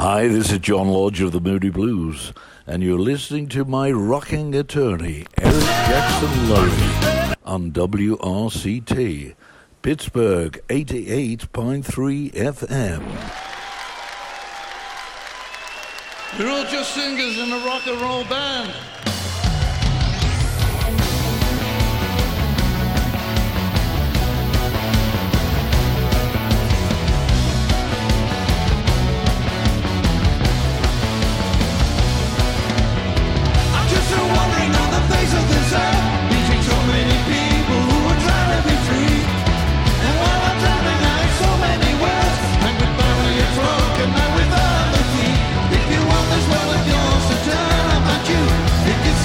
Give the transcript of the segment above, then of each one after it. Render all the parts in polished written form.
Hi, this is John Lodge of the Moody Blues, and you're listening to my rocking attorney, Eric Jackson Lurie, on WRCT, Pittsburgh 88.3 FM. We're all just singers in a rock and roll band. If you want this world of yours to turn up at you, if you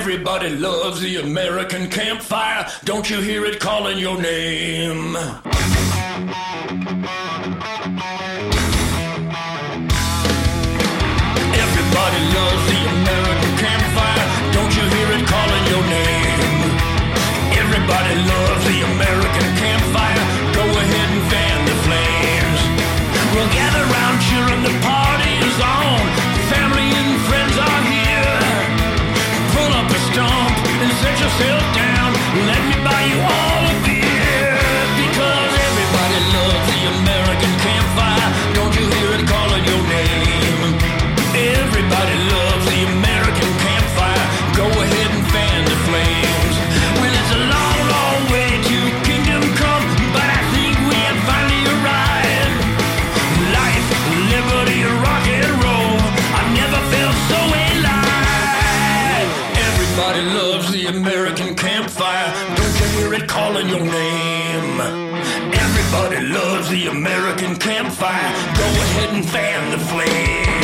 Everybody loves the American campfire. Don't you hear it calling your name? Everybody loves the American campfire. Don't you hear it calling your name? Everybody loves the American campfire. Go ahead and fan the flames. We'll gather round cheering, the party is on. Family and friends are here. Pull up a stump and set yourself down. Let me buy you all a beer. Because everybody loves the American campfire. Don't you hear it calling your name? Everybody loves the American campfire. Go ahead and fan the flames. Well, it's a long, long way to kingdom come, but I think we have finally arrived. Life, liberty, rock and roll. I've never felt so alive. Everybody loves the American campfire. Don't you hear it calling your name? Everybody loves the American campfire. Go ahead and fan the flame.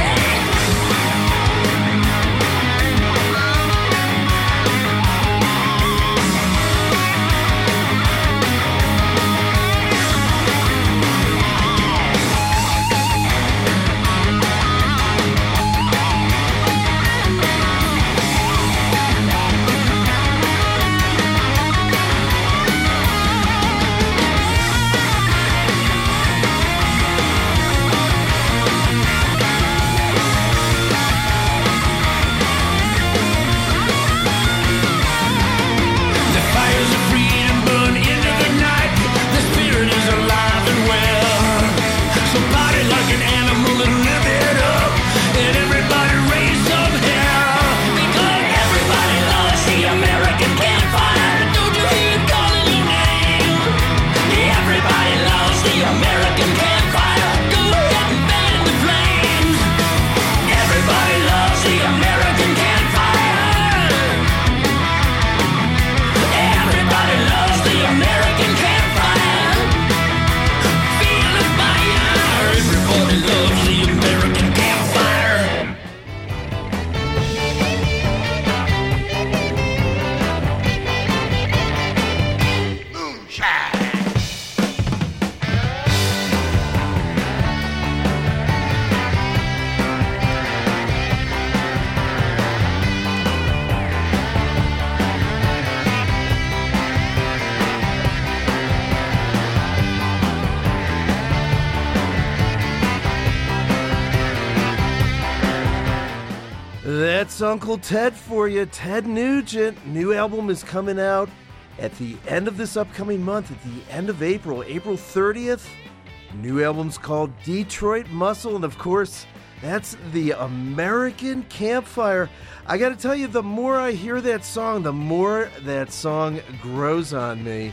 That's Uncle Ted for you. Ted Nugent. New album is coming out at the end of this upcoming month, at the end of April, April 30th. New album's called Detroit Muscle, and of course, that's the American Campfire. I gotta tell you, the more I hear that song, the more that song grows on me.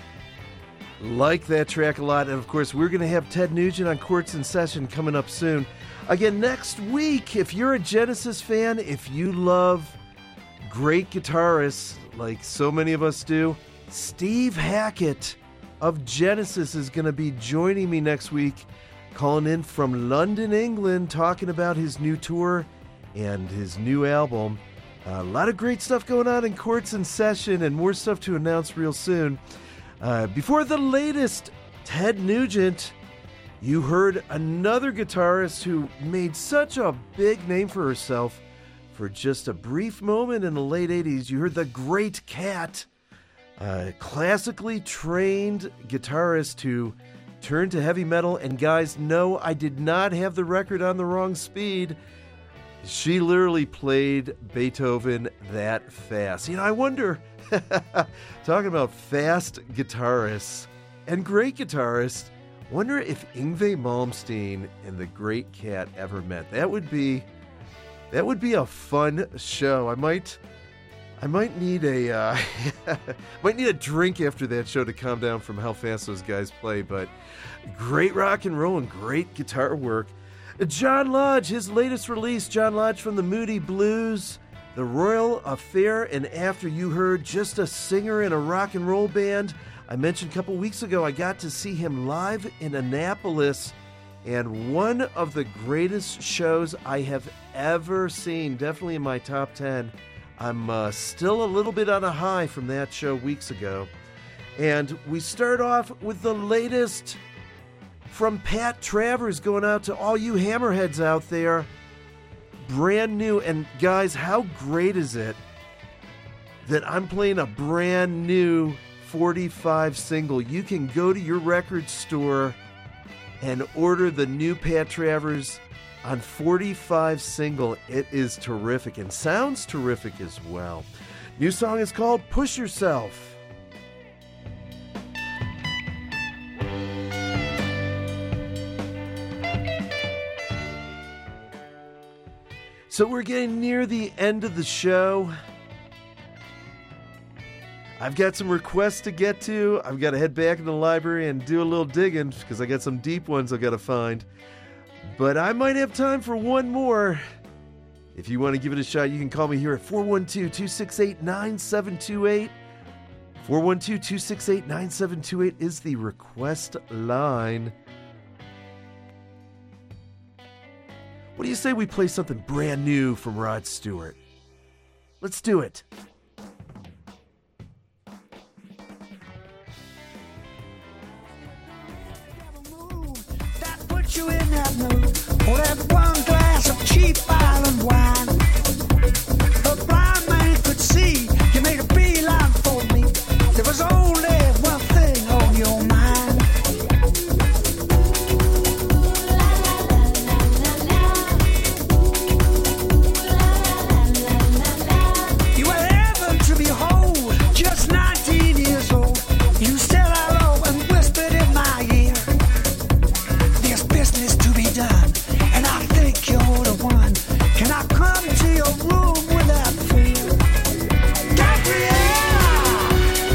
Like that track a lot, and of course, we're gonna have Ted Nugent on Quartz in Session coming up soon. Again, next week, if you're a Genesis fan, if you love great guitarists like so many of us do, Steve Hackett of Genesis is going to be joining me next week, calling in from London, England, talking about his new tour and his new album. A lot of great stuff going on in Quartz in Session and more stuff to announce real soon. Before the latest, Ted Nugent. You heard another guitarist who made such a big name for herself for just a brief moment in the late 80s. You heard the Great Kat, a classically trained guitarist who turned to heavy metal. And guys, no, I did not have the record on the wrong speed. She literally played Beethoven that fast. You know, I wonder, talking about fast guitarists and great guitarists, wonder if Yngwie Malmsteen and the Great Kat ever met. That would be a fun show. I might need a might need a drink after that show to calm down from how fast those guys play. But great rock and roll and great guitar work. John Lodge, his latest release, John Lodge from the Moody Blues, The Royal Affair, and after you heard just a singer in a rock and roll band. I mentioned a couple weeks ago I got to see him live in Annapolis, and one of the greatest shows I have ever seen, definitely in my top 10, I'm still a little bit on a high from that show weeks ago. And we start off with the latest from Pat Travers, going out to all you hammerheads out there. Brand new. And guys, how great is it that I'm playing a brand new 45 single? You can go to your record store and order the new Pat Travers on 45 single. It is terrific and sounds terrific as well. New song is called Push Yourself. So we're getting near the end of the show. I've got some requests to get to. I've got to head back in the library and do a little digging because I got some deep ones I've got to find. But I might have time for one more. If you want to give it a shot, you can call me here at 412-268-9728. 412-268-9728 is the request line. What do you say we play something brand new from Rod Stewart? Let's do it. That puts you in that mood. Pour that one glass of cheap island wine. A blind man could see you made a beeline for me. There was only one thing on your mind. You were heaven to behold, just 19 years old. You said hello and whispered in my ear. There's business to be done, and I think you're the one. Can I come to your room without fear? Gabrielle!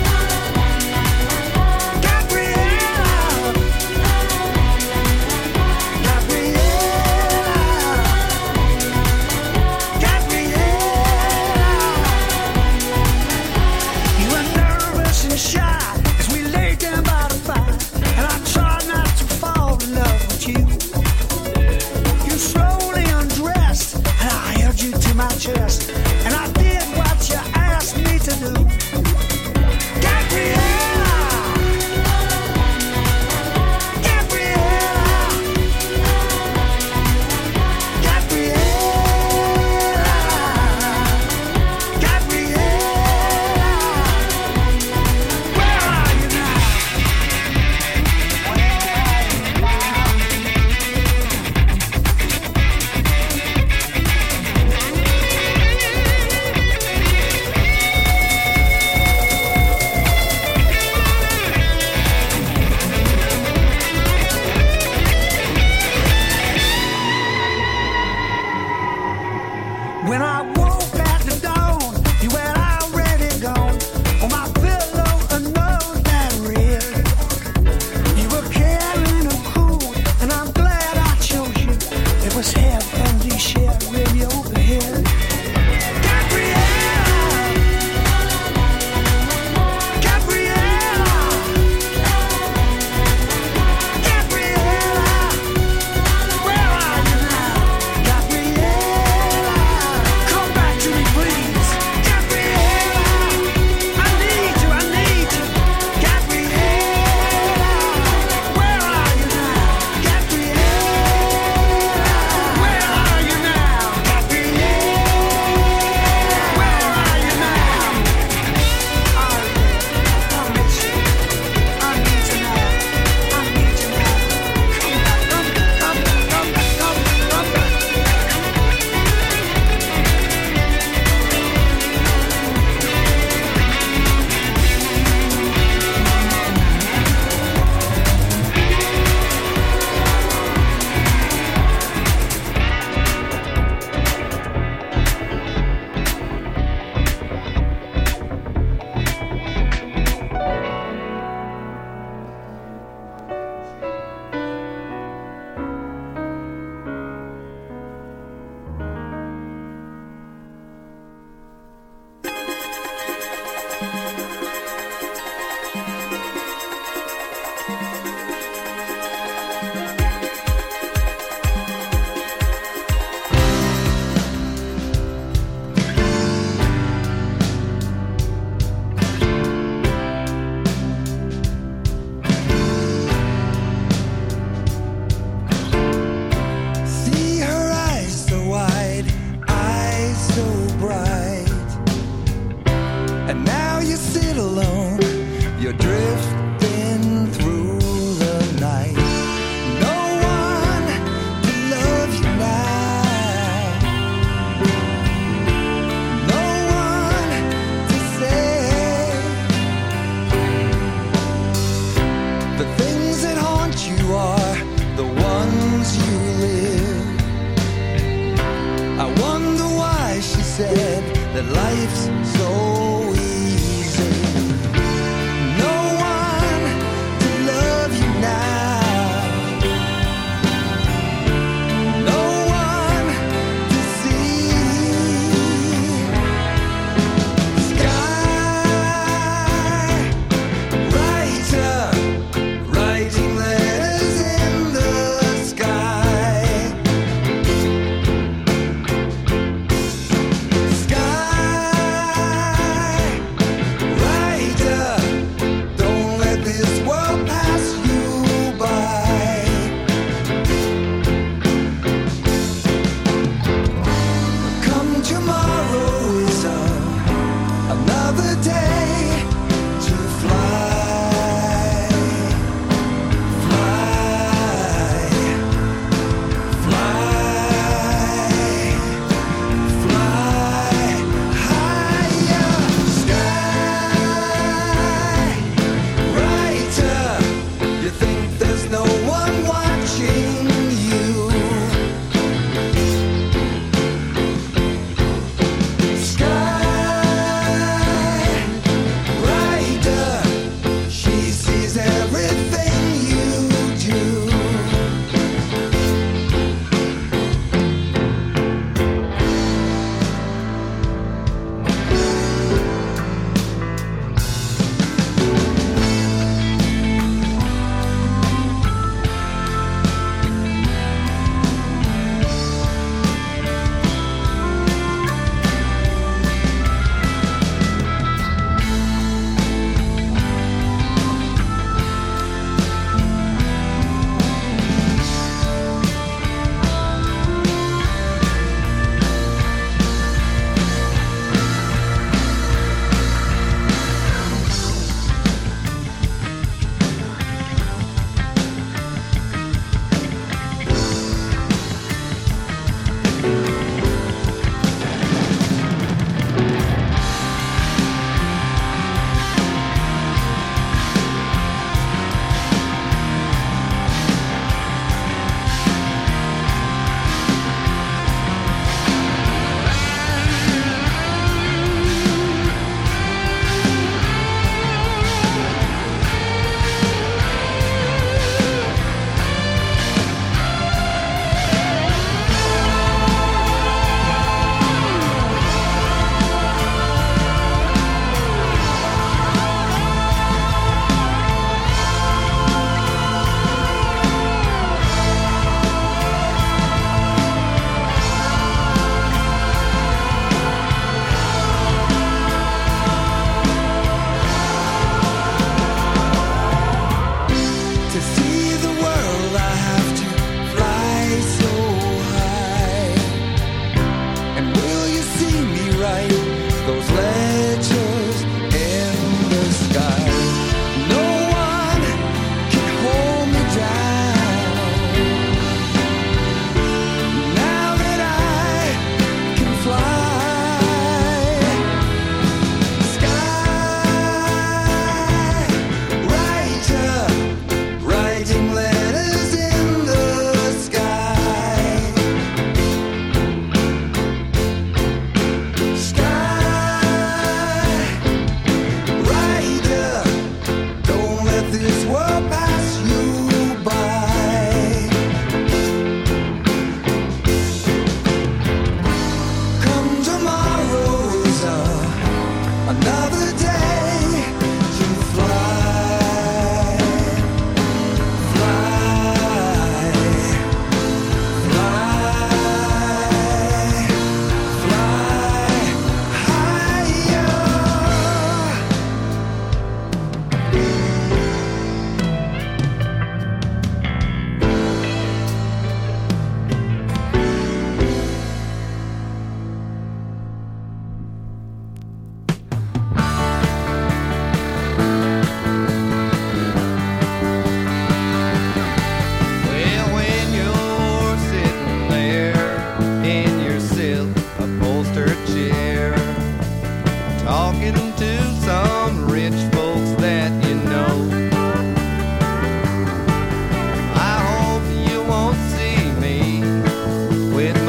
Gabrielle! Gabrielle! Gabrielle! You were nervous and shy as we laid down by the fire, and I tried not to fall in love with you. You slowly undressed, and I held you to my chest, and I did what you asked me to do. Gabrielle! Gabrielle! Gabrielle! Gabrielle! Where are you now? When I woke at the dawn, you had already gone. On my pillow, a nose that red. You were caring and cool, and I'm glad I chose you. It was heavenly sharing your bed. Gabrielle! Gabrielle! Gabrielle! Where are you now? Gabrielle! Come back to me, please. Gabrielle! I need you, I need you. Gabrielle! Where are you now? Gabrielle! Where are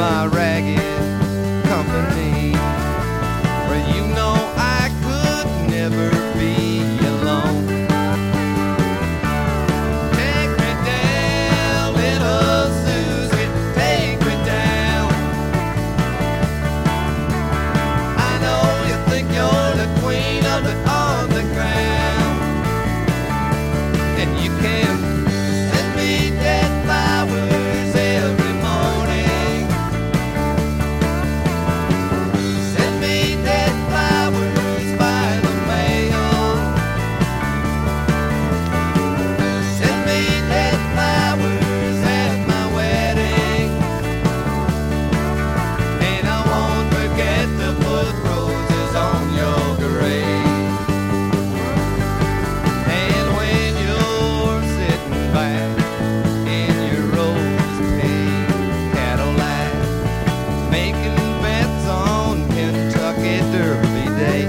my ragged company. For you know I could never be alone. Take me down, little Susie, take me down. I know you think you're the queen of the underground, and you can send me dead flowers every morning. Send me dead flowers by the mail. Send me dead flowers at my wedding, and I won't forget to put roses on your grave. And when you're sitting back in your rose-pink Cadillac, making bets on Kentucky Derby Day,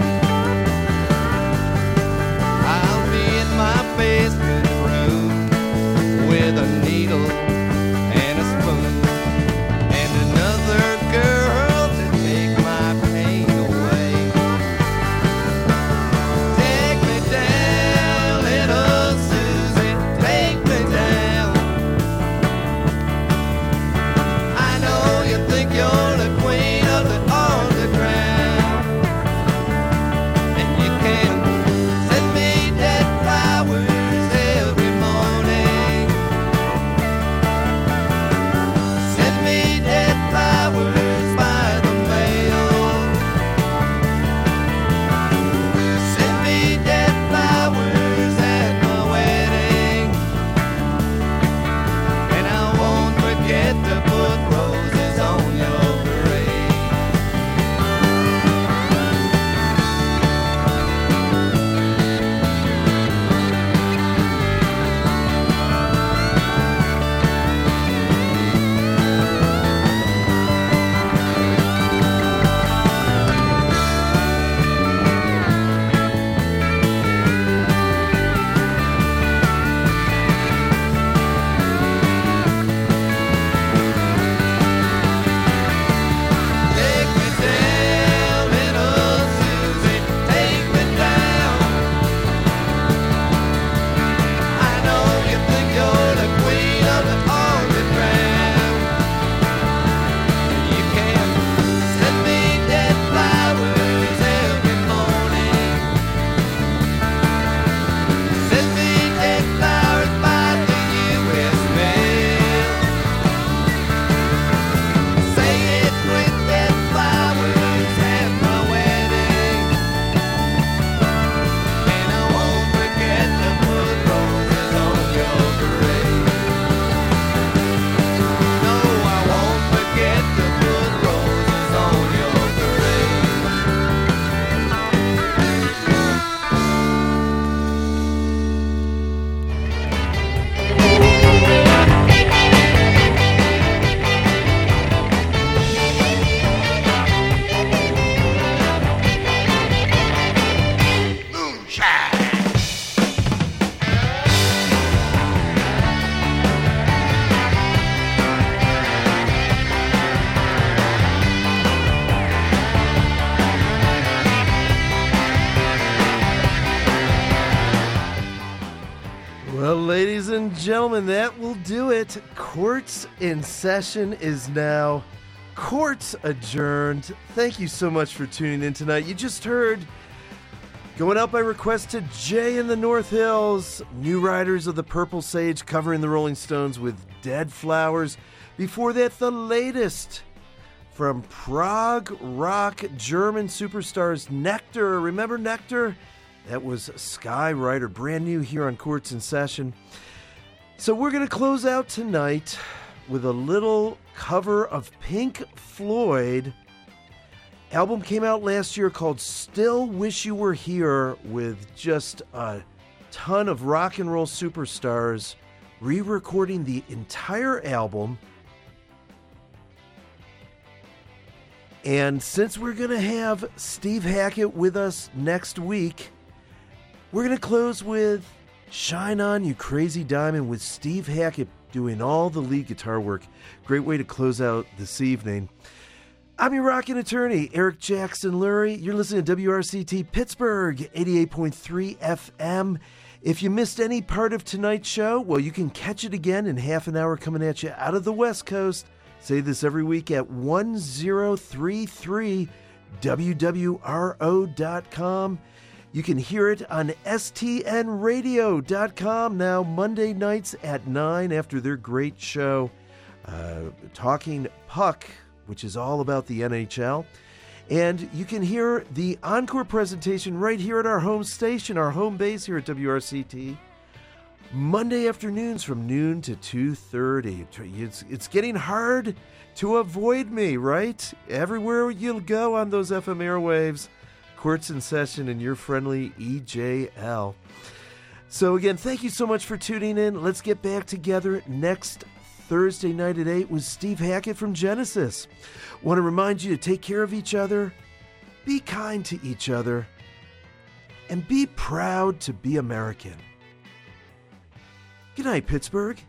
I'll be in my basement room with a needle and a spoon and another girl to take my pain away. Take me down, little Susie, take me down. I know you think you're the queen of the underground, and you can send me dead flowers every morning. Send me dead flowers by the mail. Send me dead flowers at my wedding, and I won't forget to put roses on your grave. Take me down, little Susie, take me down. I know you think you're the queen of the underground. You can send me dead flowers every morning. Send me dead flowers by the U.S. mail. Say it with dead flowers at my wedding, and I won't forget to put roses on your grave. No, I won't forget to put roses on your grave. Well, ladies and gentlemen, that will do it. Courts in session is now courts adjourned. Thank you so much for tuning in tonight. You just heard, going out by request to Jay in the North Hills, New Riders of the Purple Sage covering the Rolling Stones with Dead Flowers. Before that, the latest from prog rock German superstars Nectar. Remember Nectar? That was Skywriter, brand new here on Courts in Session. So we're going to close out tonight with a little cover of Pink Floyd. Album came out last year called Still Wish You Were Here, with just a ton of rock and roll superstars re-recording the entire album. And since we're going to have Steve Hackett with us next week, we're going to close with Shine On You Crazy Diamond with Steve Hackett doing all the lead guitar work. Great way to close out this evening. I'm your rockin' attorney, Eric Jackson Lurie. You're listening to WRCT Pittsburgh, 88.3 FM. If you missed any part of tonight's show, well, you can catch it again in half an hour coming at you out of the West Coast. Say this every week at 1033wwro.com. You can hear it on stnradio.com now Monday nights at 9 after their great show, Talking Puck, which is all about the NHL. And you can hear the encore presentation right here at our home station, our home base here at WRCT, Monday afternoons from noon to 2:30. It's getting hard to avoid me, right? Everywhere you'll go on those FM airwaves, Courts in Session and your friendly EJL. So again, thank you so much for tuning in. Let's get back together next Thursday night at 8 with Steve Hackett from Genesis. Want to remind you to take care of each other, be kind to each other, and be proud to be American. Good night, Pittsburgh.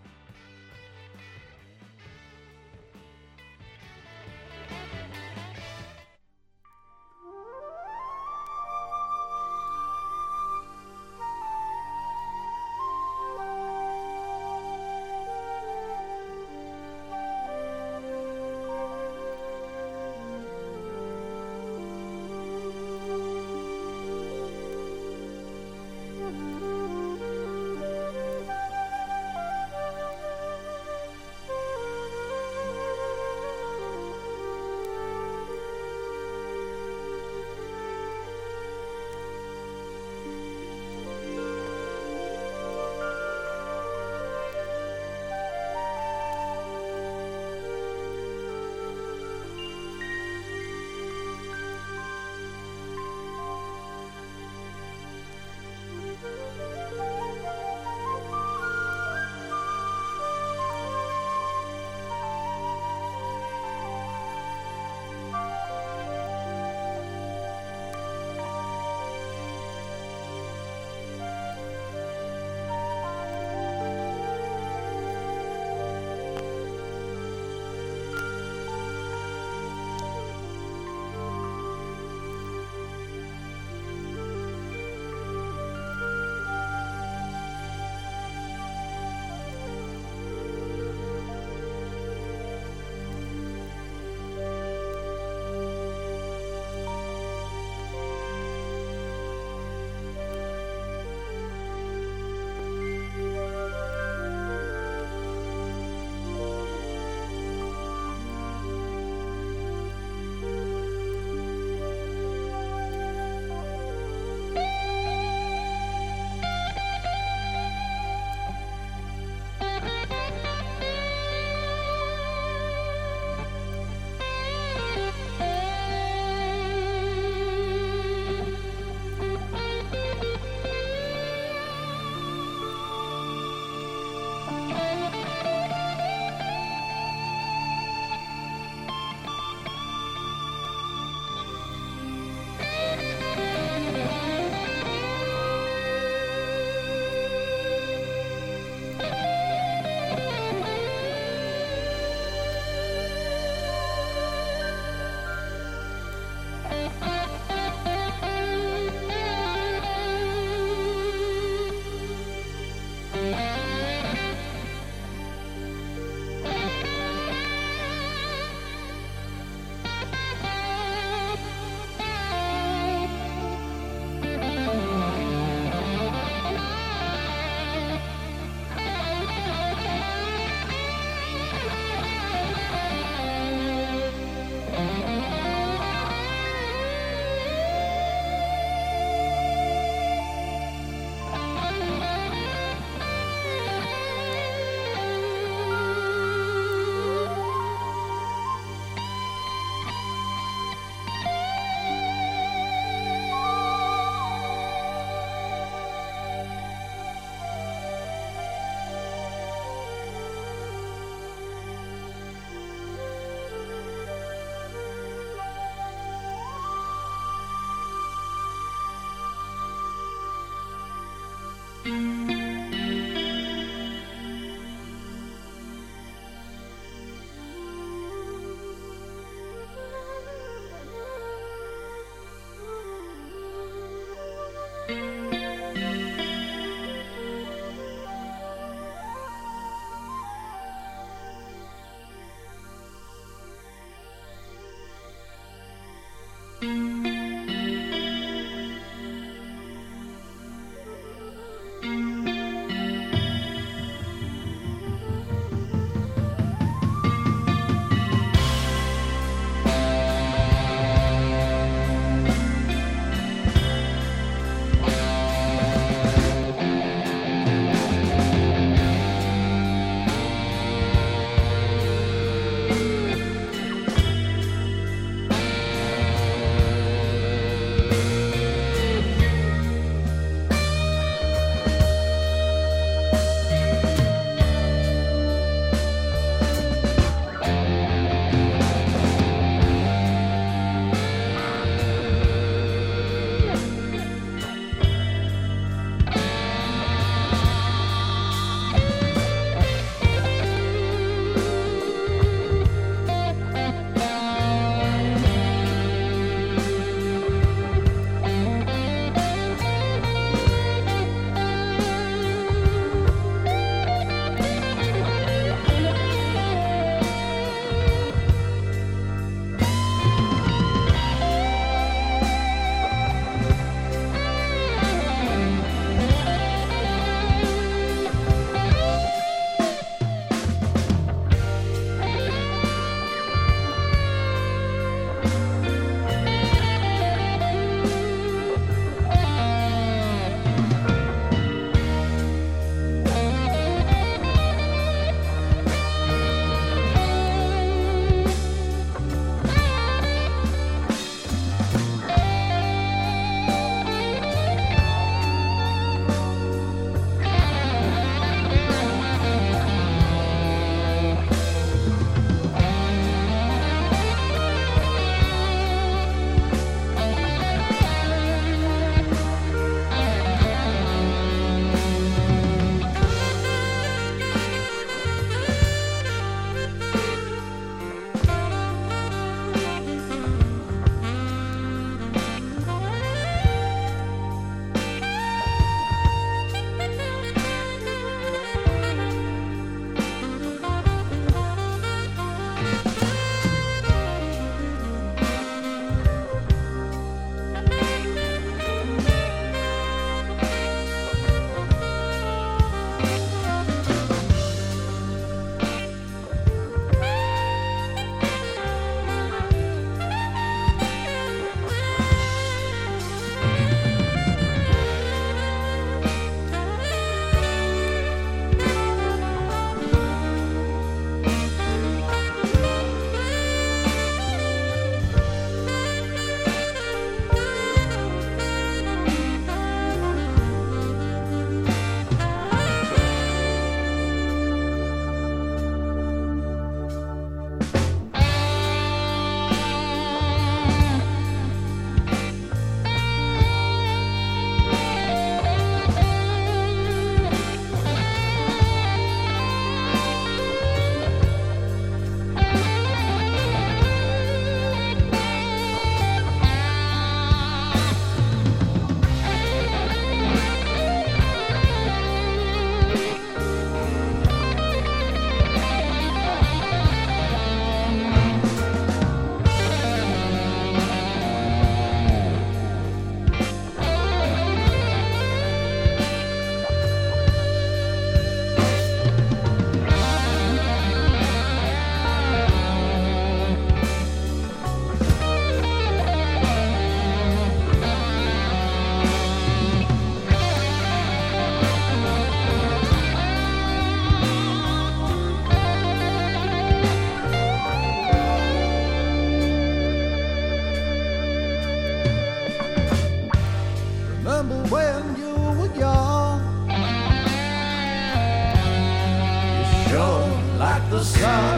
the sun.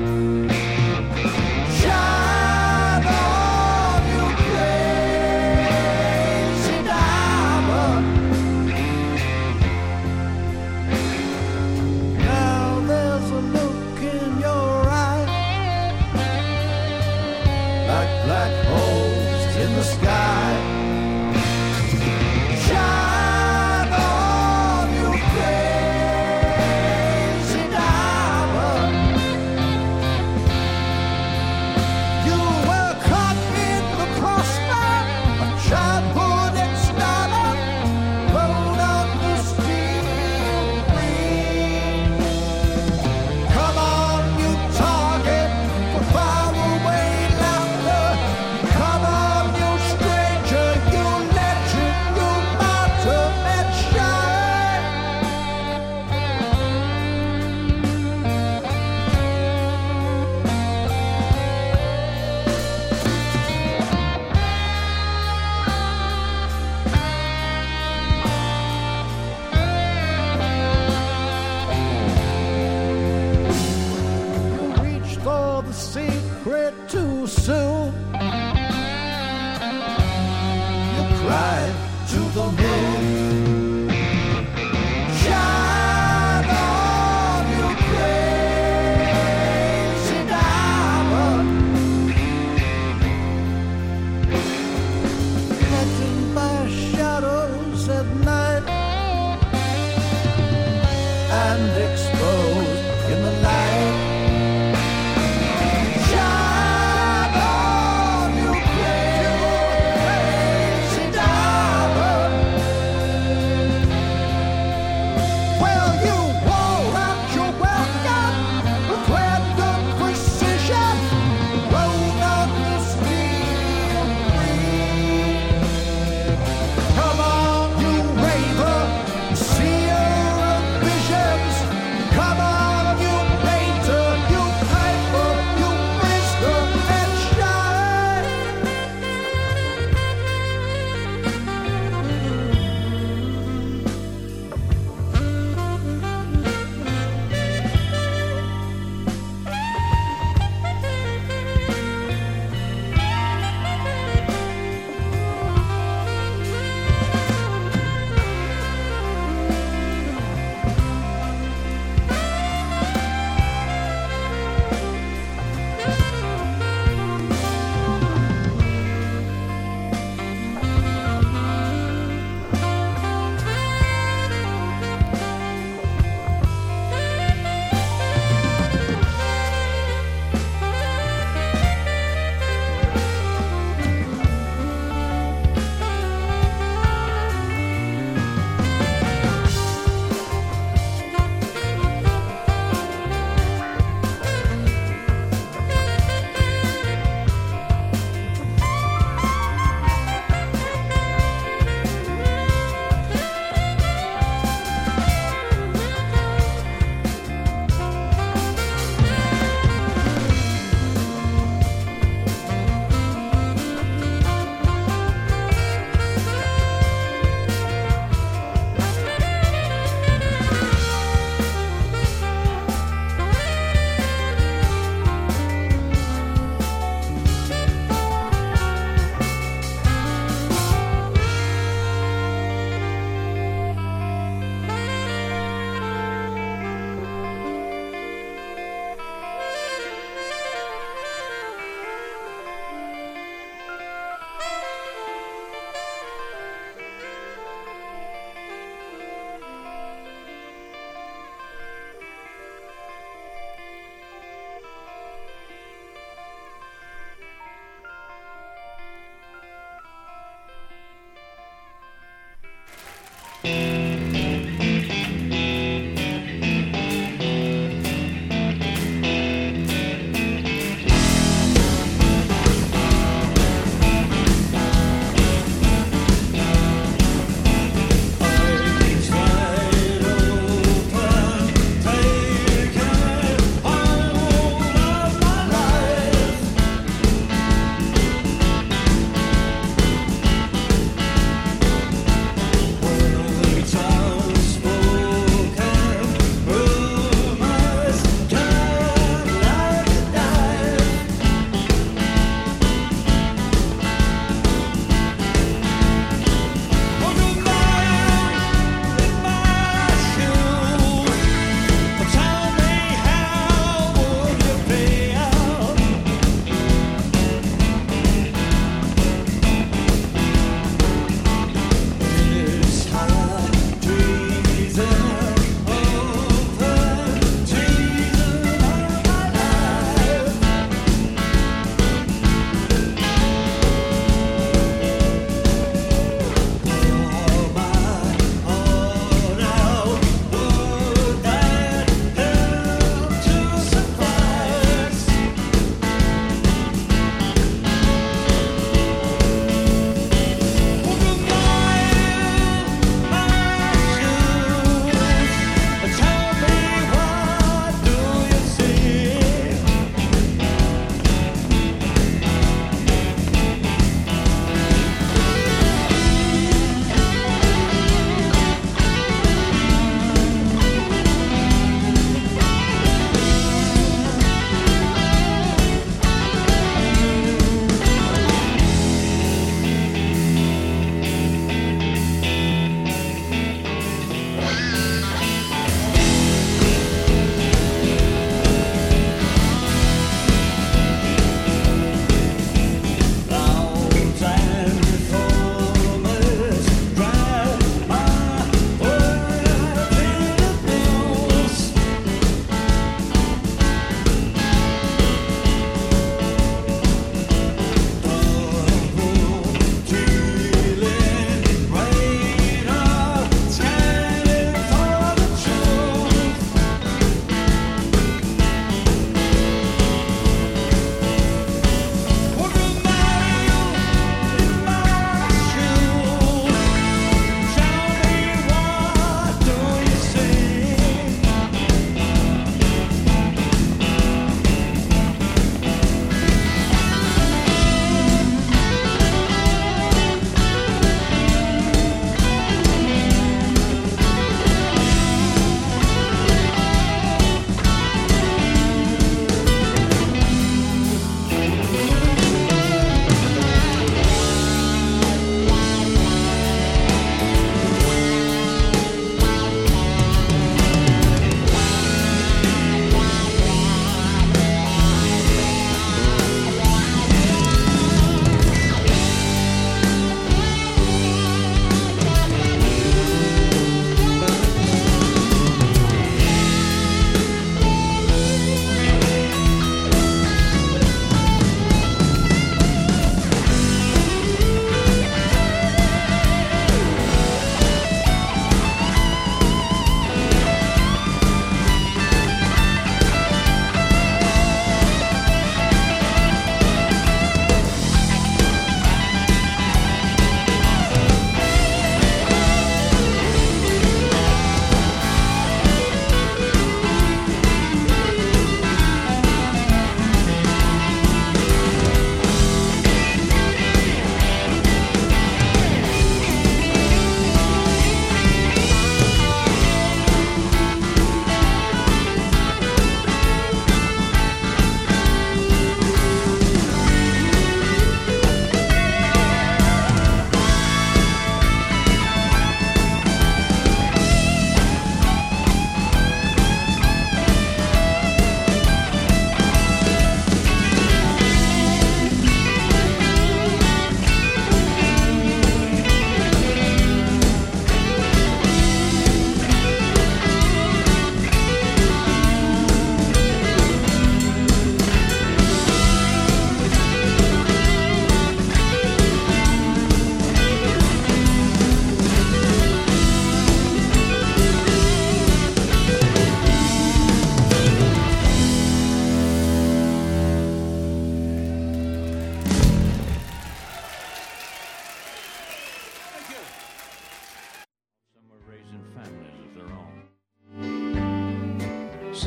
Shine on, you crazy diamond. Now there's a look in your eye, like black holes in the sky. Shine on, you crazy diamond. You were caught in the crossfire of childhood and stardom, rode on the steel wing. Come on, you target for faraway laughter. Come on, you stranger, you legend, you martyr, and shine. You reached for the secret too soon. You cried to the moon. Shine on, you crazy diamond. Catching by shadows at night and exposed in the light. Shine on, you crazy diamond.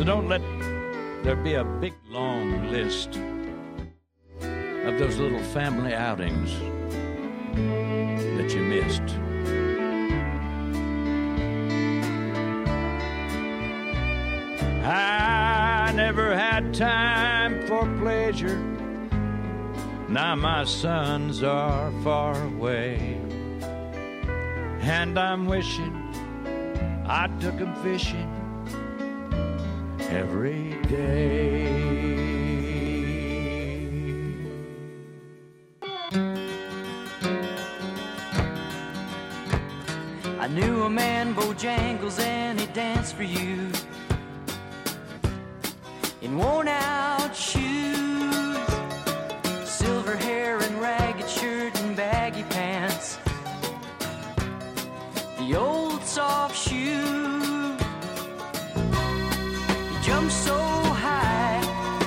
don't let there be a big long list of those little family outings that you missed. I never had time for pleasure. Now my sons are far away, and I'm wishing I took 'em fishing every day. I knew a man, Bojangles, and he danced for you in worn-out shoes, silver hair and ragged shirt and baggy pants, the old soft shoe. He jumped so high,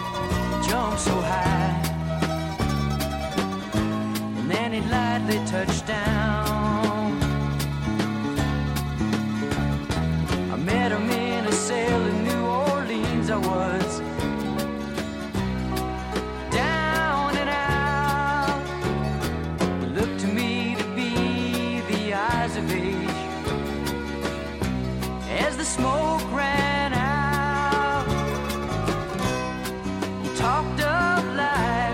and then he lightly touched down. I met him in a cell in New Orleans. I was down and out. It looked to me to be the eyes of age as the smoke ran out. He talked of life,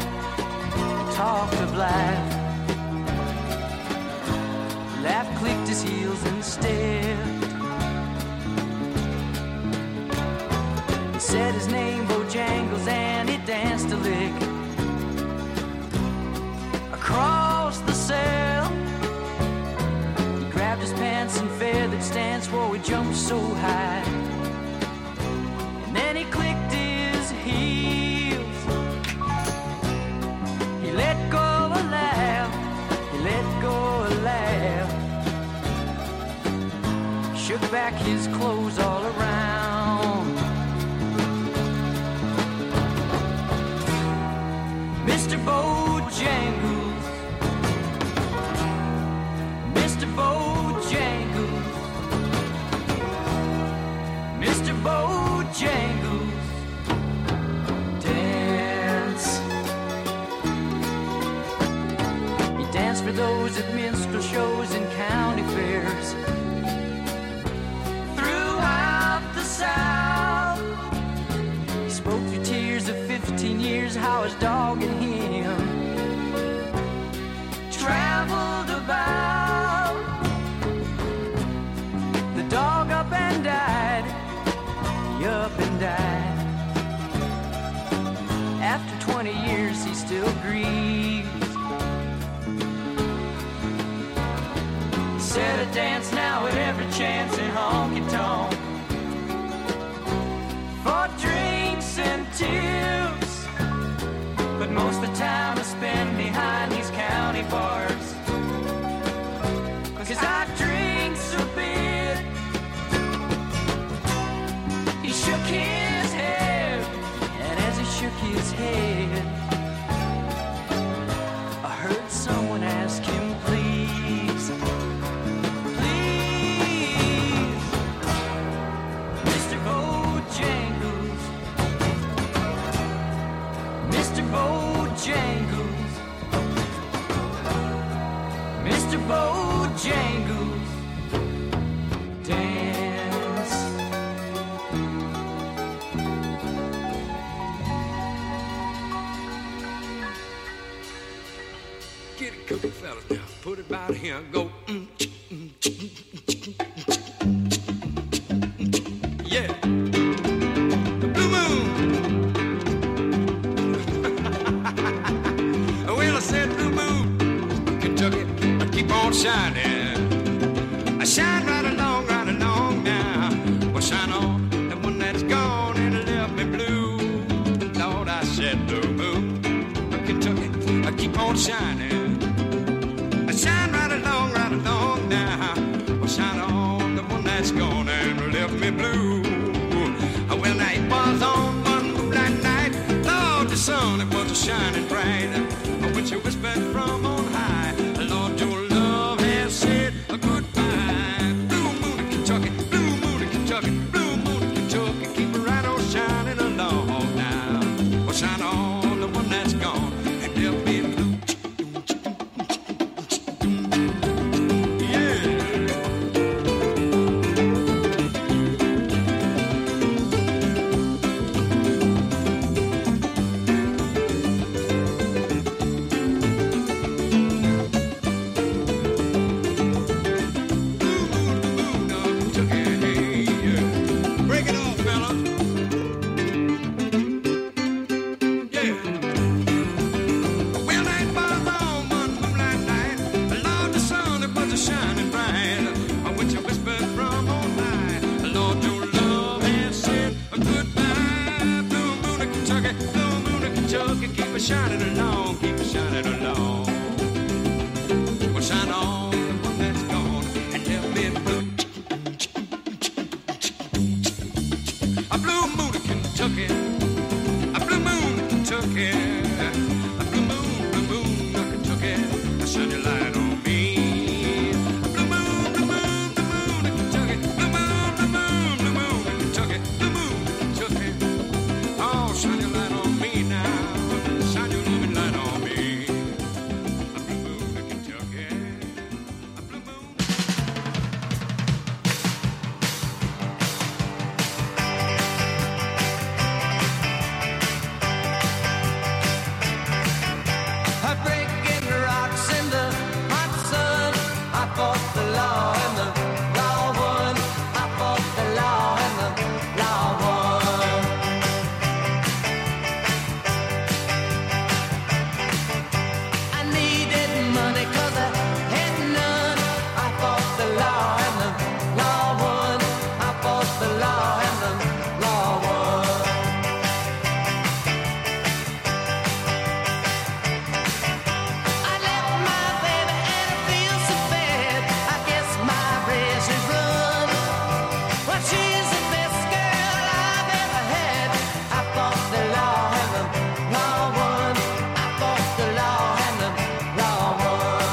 Laugh clicked his heels and stepped. He said his name, Bojangles, and he danced a lick across the cell. He grabbed his pants and feathered stance, whoa, he jumped so high. And then he clicked his heels. He let go a laugh, he let go a laugh. Shook back his clothes all around. Mr. Bojangles, Mr. Bojangles, Mr. Bojangles, dance. He danced for those at minstrel shows and county fairs throughout the South. He spoke through tears of 15 years how his dog and him traveled about. The dog up and died, he up and died. After 20 years he still grieves. He said I dance now at every chance in honky-tonk for drinks and tips, but most of the time I spend behind these county bars, 'cause I drink so bit. He shook his head, and as he shook his head, I heard someone ask him, please, please, Mr. Bojangles, Mr. Bojangles, Mr. Bojangles, dance. Get it, couple fellas now. Put it about here and go. Yeah. The Blue Moon. Well, I said Blue Moon, Kentucky, I keep on shining. I shine right along now. Well, shine on the one that's gone and left me blue. Lord, I said Blue Moon, Kentucky, I keep on shining. I shine right along now. Well, shine on the one that's gone and left me blue. Well, now it was on one moonlight night. Lord, the sun, it was shining bright. When you whispered from on high, Lord, your love has said goodbye. Blue moon in Kentucky, blue moon in Kentucky, blue moon in Kentucky, keep it right on shining. light on, keep shining along. Well, shine on the one that's gone and tell me blue. A blue moon of Kentucky, a blue moon of Kentucky, a blue moon of Kentucky, shine your light on me. A blue moon of Kentucky, blue moon of Kentucky, blue moon of Kentucky. Oh, shine your light on me now, shine your living light on me. A blue moon of Kentucky, a blue moon. I'm breaking rocks in the hot sun. I fought the law and the law won. I fought the law and the law won. I needed money 'cause I had none. I fought the law and the law won. I fought the law and the law won. I left my baby and I feel so bad. I guess my race is run. Well, she's the best girl I've ever had. I fought the law and the law won. I fought the law and the law won.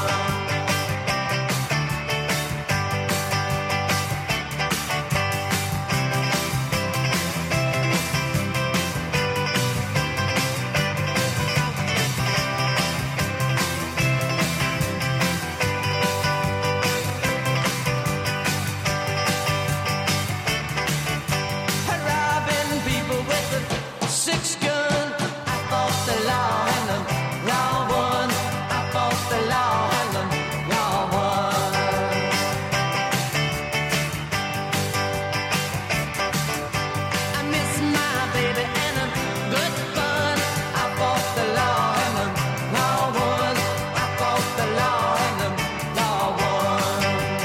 Robbing people with a six gun. I fought the law and the law won. I fought the law and the law won. I miss my baby and a good fun. I fought the law and the law won. I fought the law and the law won.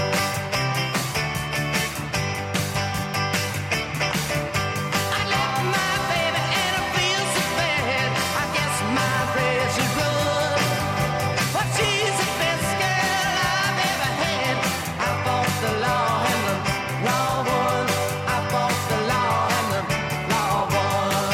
I left my baby and I feel so bad. I guess my race is run. But she's the best girl I've ever had. I fought the law and the law won. I fought the law and the law won.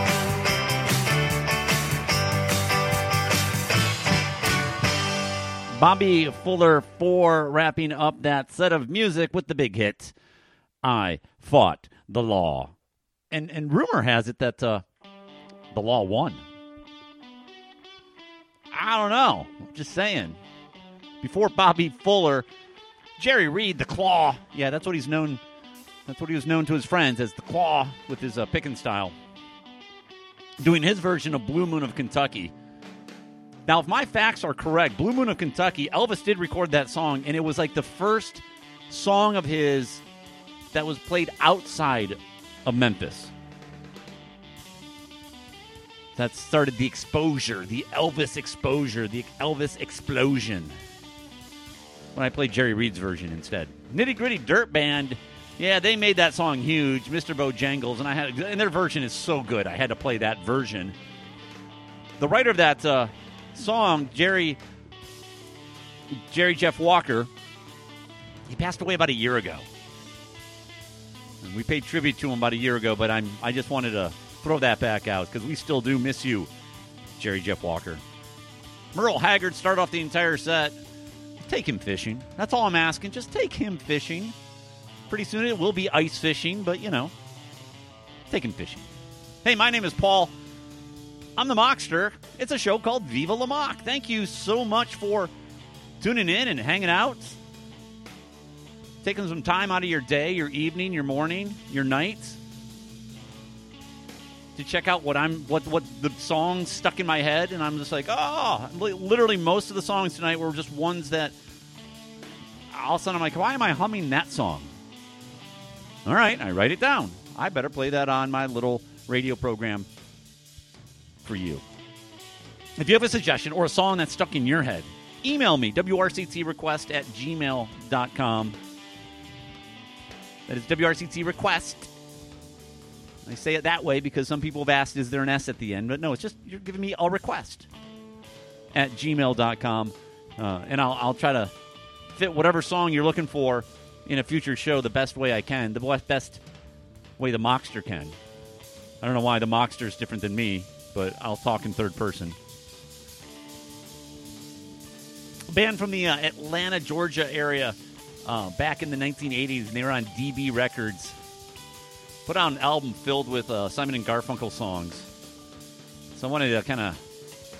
Bobby Fuller 4 wrapping up that set of music with the big hit, I Fought the Law. And rumor has it that the law won. I don't know. Just saying. Before Bobby Fuller, Jerry Reed, the Claw. Yeah, that's what he's known. That's what he was known to his friends as the Claw with his picking style. Doing his version of Blue Moon of Kentucky. Now, if my facts are correct, Blue Moon of Kentucky, Elvis did record that song, and it was like the first song of his that was played outside of Memphis. That started the exposure, the Elvis exposure, the Elvis explosion. When I played Jerry Reed's version instead. Nitty Gritty Dirt Band, yeah, they made that song huge, Mr. Bojangles, and their version is so good. I had to play that version. The writer of that song, Jerry Jeff Walker, he passed away about a year ago. And we paid tribute to him about a year ago, but I just wanted to throw that back out because we still do miss you, Jerry Jeff Walker. Merle Haggard started off the entire set. Take him fishing. That's all I'm asking. Just take him fishing. Pretty soon it will be ice fishing, but, take him fishing. Hey, my name is Paul. I'm the Mockster. It's a show called Viva La Mock. Thank you so much for tuning in and hanging out. Taking some time out of your day, your evening, your morning, your night to check out what the songs stuck in my head, and I'm just like, literally most of the songs tonight were just ones that all of a sudden I'm like, why am I humming that song? All right, I write it down. I better play that on my little radio program for you. If you have a suggestion or a song that's stuck in your head, email me, wrctrequest@gmail.com. That is WRCTrequest. I say it that way because some people have asked, is there an S at the end? But no, it's just you're giving me a request. at gmail.com. And I'll try to fit whatever song you're looking for in a future show the best way I can, the best way the Mockster can. I don't know why the Mockster is different than me, but I'll talk in third person. A band from the Atlanta, Georgia area back in the 1980s, and they were on DB Records. Put out an album filled with Simon and Garfunkel songs. So I wanted to kind of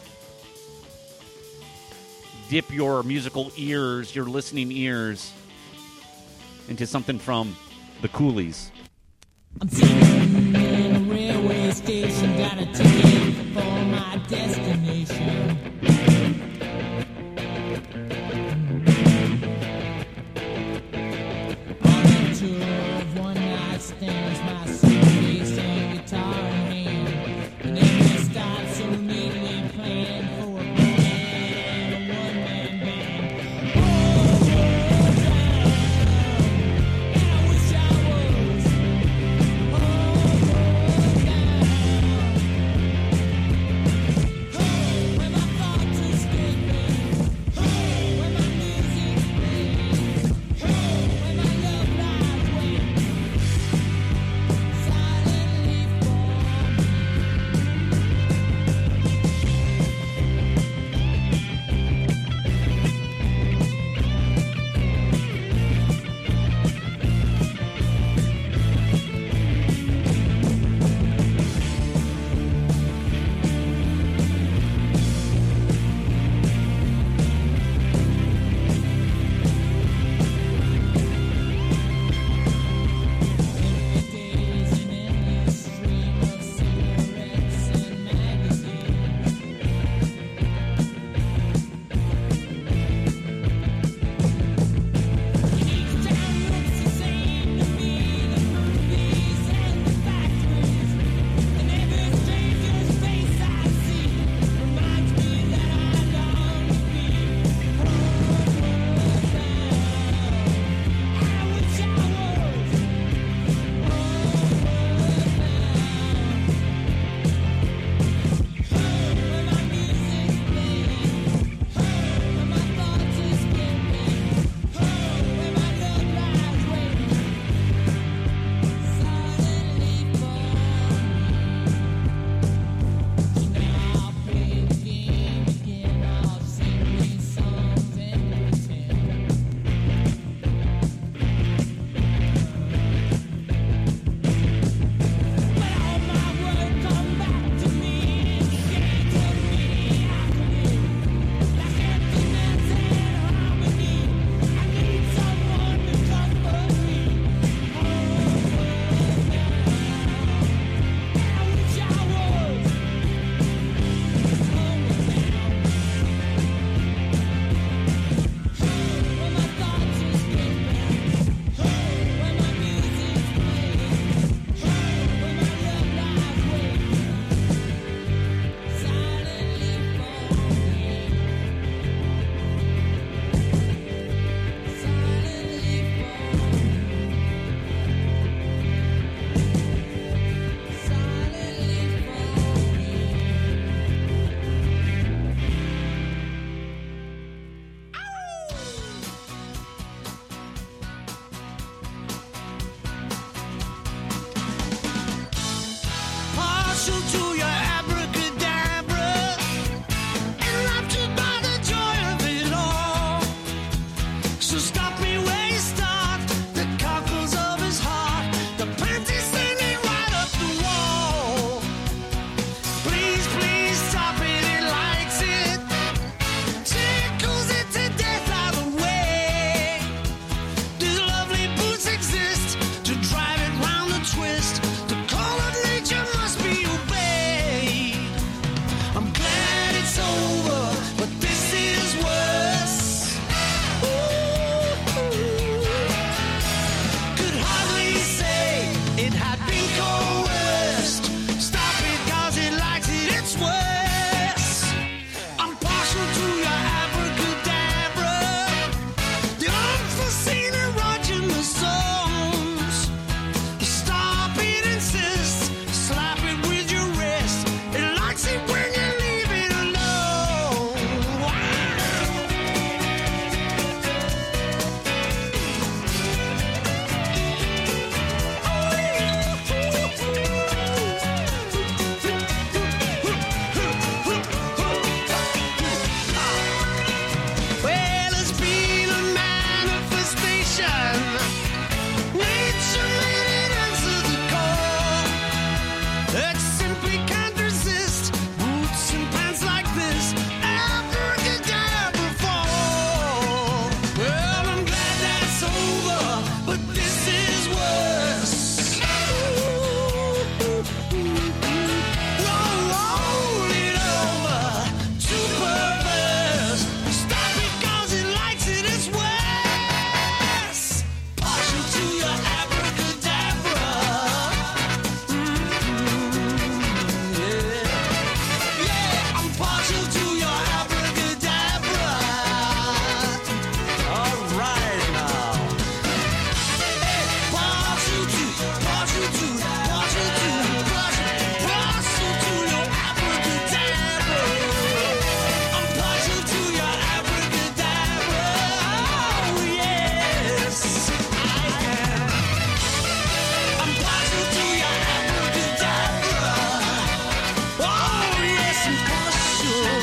dip your musical ears, your listening ears, into something from the Coolies. I'm sitting in a railway station, got a ticket for my destination. On a tour of one-night stands, my suitcase and guitar in hand, and every stop so neatly planned for a band and a one-man band. And I wish I was. Where my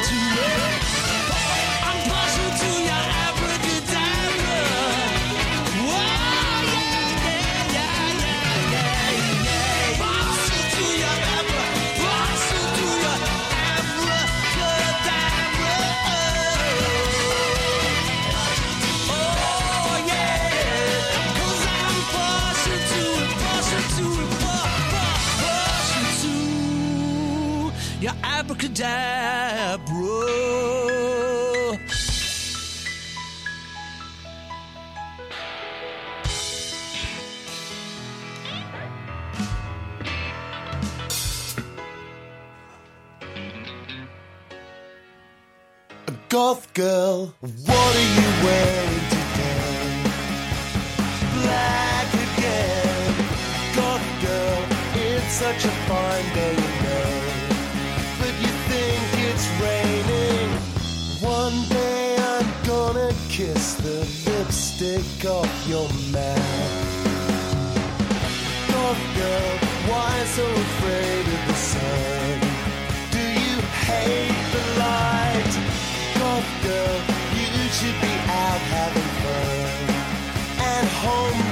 to it. I'm partial to your abracadabra. Whoa, yeah, yeah, yeah, yeah, yeah. Partial to your partial to your abracadabra. Oh, yeah, 'cause I'm partial to it, partial to it, partial to your abracadabra. Goth girl, what are you wearing today? Black again. Goth girl, it's such a fine day in May, but you think it's raining. One day I'm gonna kiss the lipstick off your mouth. Goth girl, why so afraid of the sun? Do you hate the light? Goth girl, you should be out having fun. And home